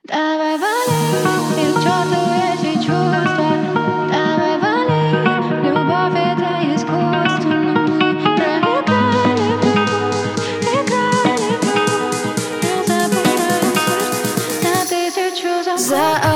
Давай вали, и к черту эти чувства. Давай вали, любовь это искусство. Но мы проиграли в любовь, играли в любовь. Я забываю на тысячу звонков.